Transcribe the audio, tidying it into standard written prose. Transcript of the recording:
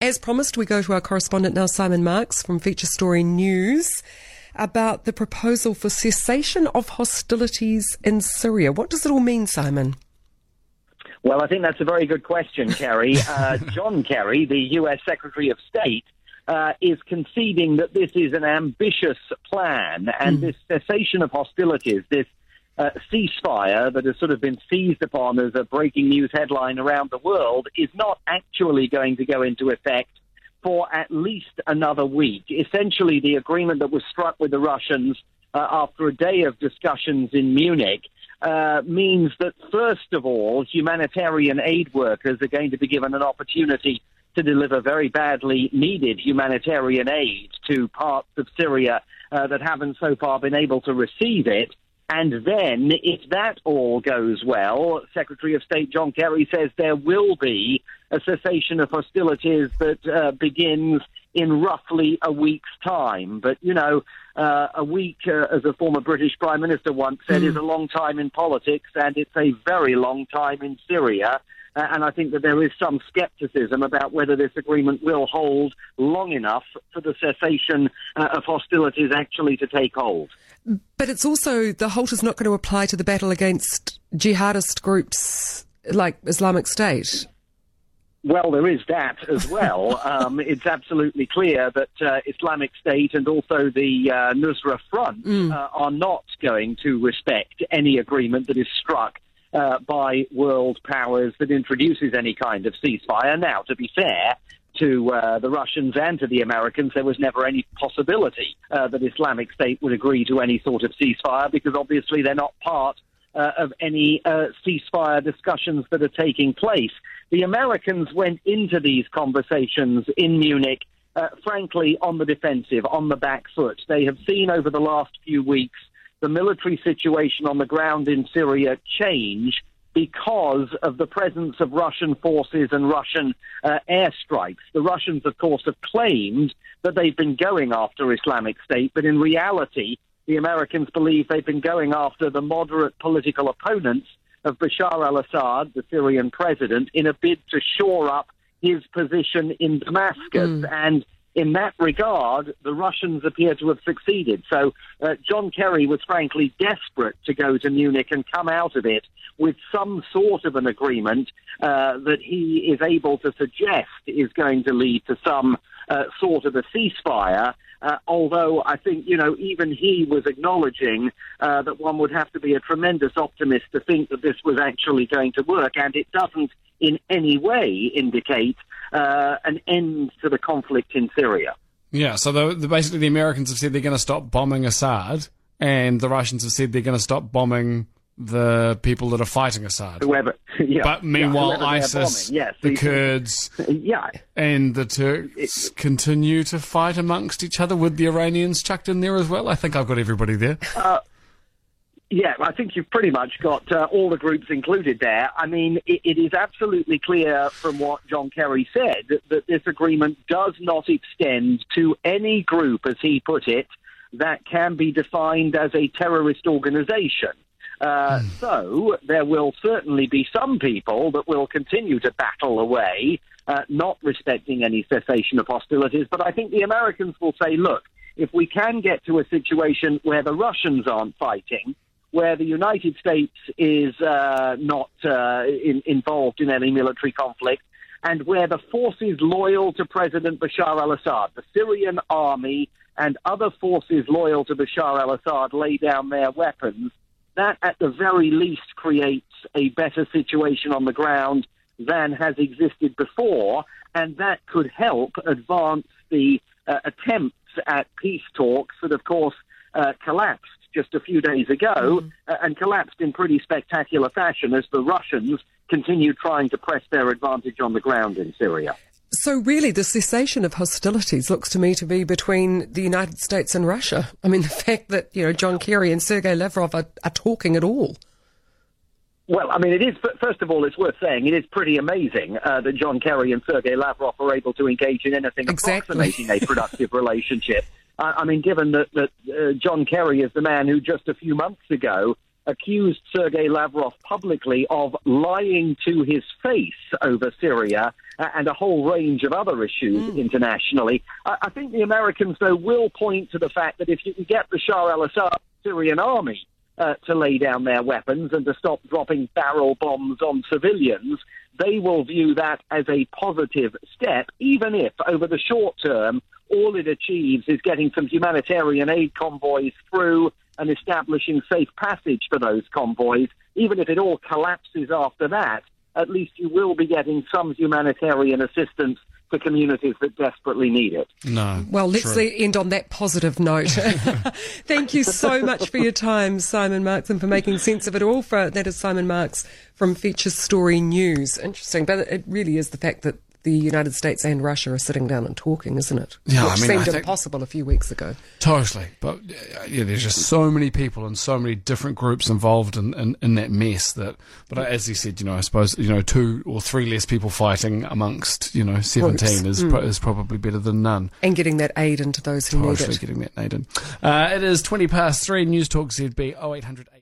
As promised, we go to our correspondent now, Simon Marks from Feature Story News, about the proposal for cessation of hostilities in Syria. What does it all mean, Simon? Well, I think that's a very good question, Kerry. John Kerry, the US Secretary of State, is conceding that this is an ambitious plan, and this cessation of hostilities, this ceasefire that has sort of been seized upon as a breaking news headline around the world, is not actually going to go into effect for at least another week. Essentially, the agreement that was struck with the Russians after a day of discussions in Munich means that, first of all, humanitarian aid workers are going to be given an opportunity to deliver very badly needed humanitarian aid to parts of Syria that haven't so far been able to receive it. And then, if that all goes well, Secretary of State John Kerry says there will be a cessation of hostilities that begins in roughly a week's time. But, you know, a week, as a former British Prime Minister once said, is a long time in politics, and it's a very long time in Syria. And I think that there is some scepticism about whether this agreement will hold long enough for the cessation of hostilities actually to take hold. But it's also, the halt is not going to apply to the battle against jihadist groups like Islamic State. Well, there is that as well. It's absolutely clear that Islamic State and also the Nusra Front are not going to respect any agreement that is struck by world powers that introduces any kind of ceasefire. Now, to be fair to the Russians and to the Americans, there was never any possibility that Islamic State would agree to any sort of ceasefire, because obviously they're not part of any ceasefire discussions that are taking place. The Americans went into these conversations in Munich, frankly, on the defensive, on the back foot. They have seen over the last few weeks the military situation on the ground in Syria change because of the presence of Russian forces and Russian airstrikes. The Russians, of course, have claimed that they've been going after Islamic State, but in reality, the Americans believe they've been going after the moderate political opponents of Bashar al-Assad, the Syrian president, in a bid to shore up his position in Damascus. And in that regard, the Russians appear to have succeeded. So John Kerry was frankly desperate to go to Munich and come out of it with some sort of an agreement that he is able to suggest is going to lead to some sort of a ceasefire. Although I think, you know, even he was acknowledging that one would have to be a tremendous optimist to think that this was actually going to work, and it doesn't in any way indicate an end to the conflict in Syria. Yeah, so basically the Americans have said they're going to stop bombing Assad, and the Russians have said they're going to stop bombing the people that are fighting Assad. Whoever, yeah. But meanwhile, whoever ISIS, the Kurds, and the Turks continue to fight amongst each other, with the Iranians chucked in there as well. I think I've got everybody there. Yeah, I think you've pretty much got all the groups included there. I mean, it is absolutely clear from what John Kerry said that this agreement does not extend to any group, as he put it, that can be defined as a terrorist organization. So there will certainly be some people that will continue to battle away, not respecting any cessation of hostilities. But I think the Americans will say, look, if we can get to a situation where the Russians aren't fighting, where the United States is not involved in any military conflict, and where the forces loyal to President Bashar al-Assad, the Syrian army and other forces loyal to Bashar al-Assad, lay down their weapons, that at the very least creates a better situation on the ground than has existed before, and that could help advance the attempts at peace talks that, of course, collapsed just a few days ago, and collapsed in pretty spectacular fashion as the Russians continue trying to press their advantage on the ground in Syria. So really, the cessation of hostilities looks to me to be between the United States and Russia. I mean, the fact that, you know, John Kerry and Sergei Lavrov are talking at all. Well, I mean, it is, first of all, it's worth saying, it is pretty amazing that John Kerry and Sergei Lavrov are able to engage in anything approximating a productive relationship. I mean, given that John Kerry is the man who just a few months ago accused Sergei Lavrov publicly of lying to his face over Syria and a whole range of other issues internationally. I think the Americans, though, will point to the fact that if you can get Bashar al-Assad Syrian army to lay down their weapons and to stop dropping barrel bombs on civilians, they will view that as a positive step, even if, over the short term, all it achieves is getting some humanitarian aid convoys through and establishing safe passage for those convoys. Even if it all collapses after that, at least you will be getting some humanitarian assistance for communities that desperately need it. No. Well, let's end on that positive note. Thank you so much for your time, Simon Marks, and for making sense of it all. That is Simon Marks from Feature Story News. Interesting, but it really is the fact that the United States and Russia are sitting down and talking, isn't it? Yeah, Which seemed impossible a few weeks ago. Totally. But there's just so many people and so many different groups involved in that mess that, but as you said, I suppose, 2 or 3 less people fighting amongst, 17 is probably better than none. And getting that aid into those who need it. Getting that aid in. It is 3:20. News Talk ZB 0800.